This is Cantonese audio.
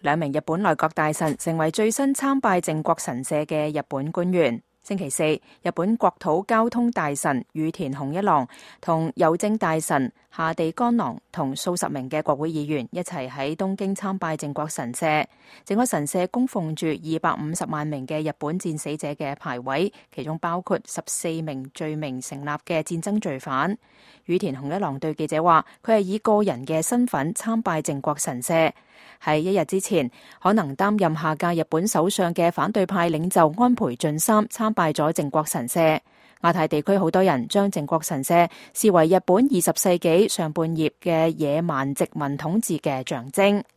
2名日本內閣大臣成為最新參拜靖國神社嘅日本官員。星期四，日本國土交通大臣羽田雄一郎同郵政大臣下地乾郎同數十名嘅國會議員一齊喺東京參拜靖國神社。靖國神社供奉住250萬名嘅日本戰死者嘅牌位，其中包括14名罪名成立嘅戰爭罪犯。羽田雄一郎對記者話，佢係以個人嘅身份參拜靖國神社。喺一日之前，可能擔任下屆日本首相嘅反對派領袖安倍晉三參拜咗靖國神社。亞太地區好多人將靖國神社視為日本20世紀上半葉嘅野蠻殖民統治嘅象徵。